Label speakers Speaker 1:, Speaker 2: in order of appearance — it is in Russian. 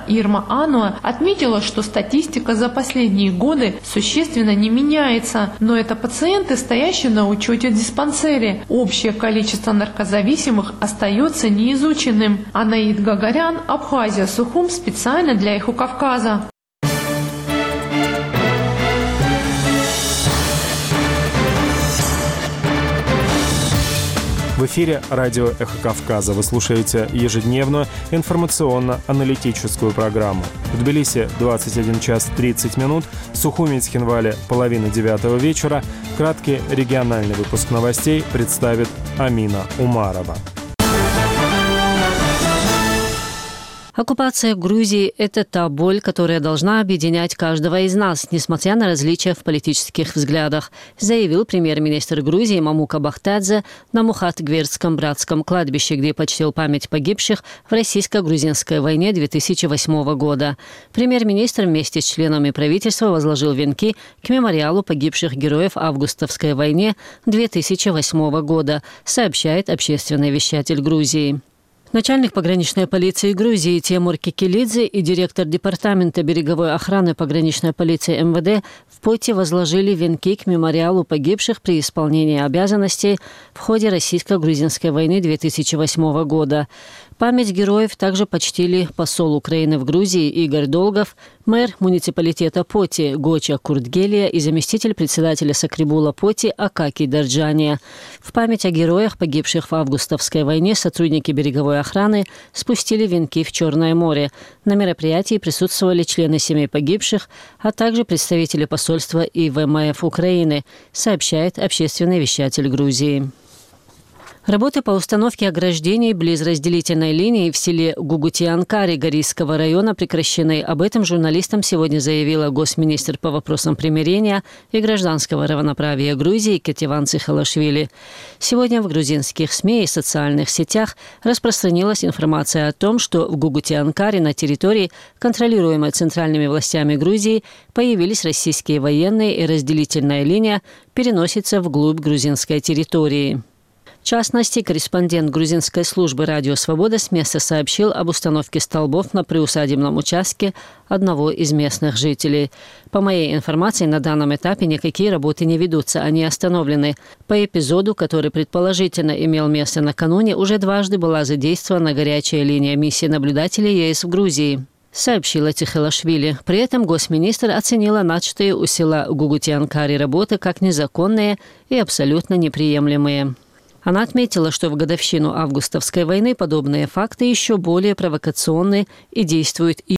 Speaker 1: Ирма Ануа отметила, что статистика за последние годы существенно не меняется, но это пациенты, стоящие на учете в диспансере. Общее количество наркозависимых остается неизученным. Анаид Гагарян, Абхазия, Сухум, специально для Эхо Кавказа.
Speaker 2: В эфире радио «Эхо Кавказа». Вы слушаете ежедневную информационно-аналитическую программу. В Тбилиси 21 час 30 минут, в Сухуми и Цхинвале 8:30 вечера. Краткий региональный выпуск новостей представит Амина Умарова.
Speaker 3: Оккупация Грузии – это та боль, которая должна объединять каждого из нас, несмотря на различия в политических взглядах, заявил премьер-министр Грузии Мамука Бахтадзе на Мухат-Гвердском братском кладбище, где почтил память погибших в российско-грузинской войне 2008 года. Премьер-министр вместе с членами правительства возложил венки к мемориалу погибших героев Августовской войне 2008 года, сообщает общественный вещатель Грузии. Начальник пограничной полиции Грузии Тимур Кикилидзе и директор департамента береговой охраны пограничной полиции МВД в Поте возложили венки к мемориалу погибших при исполнении обязанностей в ходе российско-грузинской войны 2008 года. Память героев также почтили посол Украины в Грузии Игорь Долгов, мэр муниципалитета Поти Гоча Куртгелия и заместитель председателя Сакрибула Поти Акакий Дарджания. В память о героях, погибших в августовской войне, сотрудники береговой охраны спустили венки в Черное море. На мероприятии присутствовали члены семей погибших, а также представители посольства и ВМФ Украины, сообщает общественный вещатель Грузии. Работы по установке ограждений близ разделительной линии в селе Гугутианкари Горийского района прекращены. Об этом журналистам сегодня заявила госминистр по вопросам примирения и гражданского равноправия Грузии Кетеван Цихалашвили. Сегодня в грузинских СМИ и социальных сетях распространилась информация о том, что в Гугутианкари на территории, контролируемой центральными властями Грузии, появились российские военные и разделительная линия переносится вглубь грузинской территории. В частности, корреспондент грузинской службы «Радио Свобода» с места сообщил об установке столбов на приусадебном участке одного из местных жителей. По моей информации, на данном этапе никакие работы не ведутся, они остановлены. По эпизоду, который предположительно имел место накануне, уже дважды была задействована горячая линия миссии наблюдателей ЕС в Грузии, сообщила Цихалашвили. При этом госминистр оценила начатые у села Гугутианкари работы как незаконные и абсолютно неприемлемые. Она отметила, что в годовщину августовской войны подобные факты еще более провокационны и действуют